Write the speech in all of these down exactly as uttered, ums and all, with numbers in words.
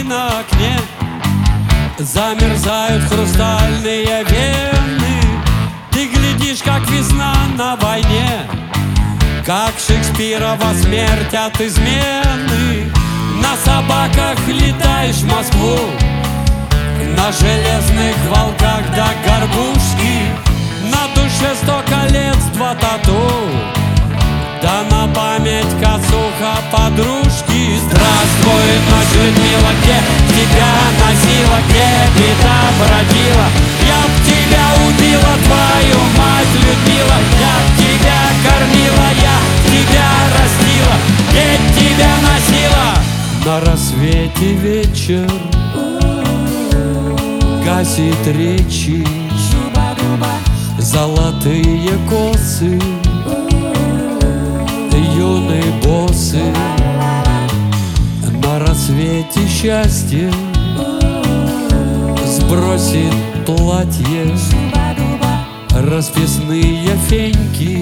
на окне замерзают хрустальные вены. Ты глядишь, как весна на войне, как Шекспирова смерть от измены. На собаках летаешь в Москву, на железных волках до горбушки. На душе сто колец, два тату, да на память косуха подружки. Здравствуй, ночь, Людмила, где тебя носила, где беда бродила? Я б тебя убила, твою мать, Людмила. Я б тебя кормила, я тебя растила, где тебя носила. На рассвете вечер гасит речи, золотые косы, юные боссы. На рассвете счастье сбросит платье, расписные феньки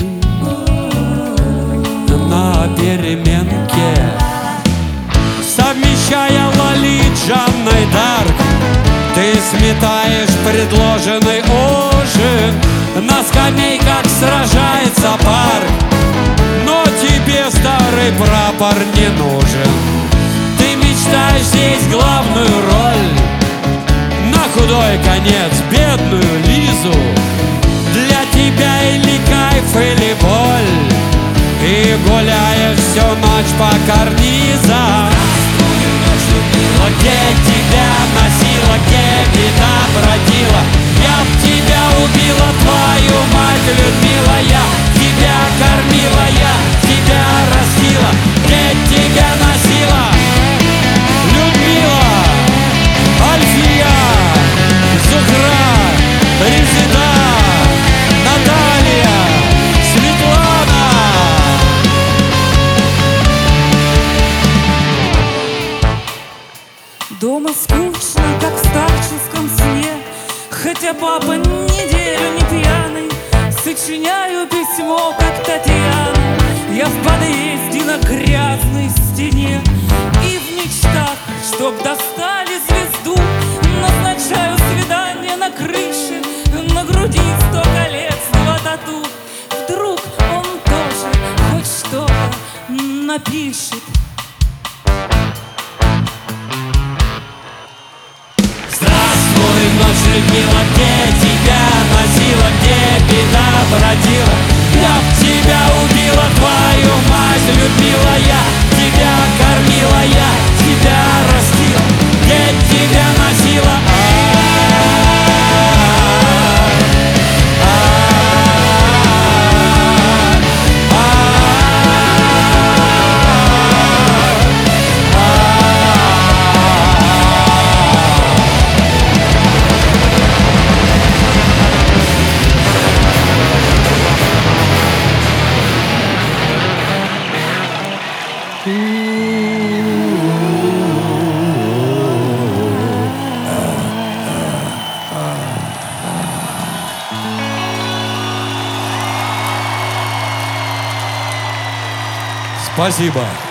на переменке. Совмещая лолит с Жанной Дарк, ты сметаешь предложенный ужин. На скамейках сражается парк, но тебе старый прапор не нужен. Ты мечтаешь здесь главную роль, на худой конец бедную Лизу. Для тебя или кайф, или боль, и гуляешь всю ночь по карнизам. Где тебя носила, где беда бродила? Я б тебя убила, твою мать, Людмила. Я тебя кормила, я тебя растила, где тебя носила? Людмила, Альфия, Зухра, Резида, Наталья, Светлана. Дома скучно, как в старческом сне, хотя папа неделю не пьяный. Сочиняю письмо, как Татьяна. Я в подъезде на грязной стене, и в мечтах, чтоб достали звезду, назначаю свидание на крыше. На груди сто колец, два тату. Вдруг он тоже хоть что-то напишет. Ночь, Людмила, где тебя носила, где беда бродила? Я б тебя убила, твою мать, Людмила. Я тебя кормила, я тебя растила, где тебя носила? Спасибо.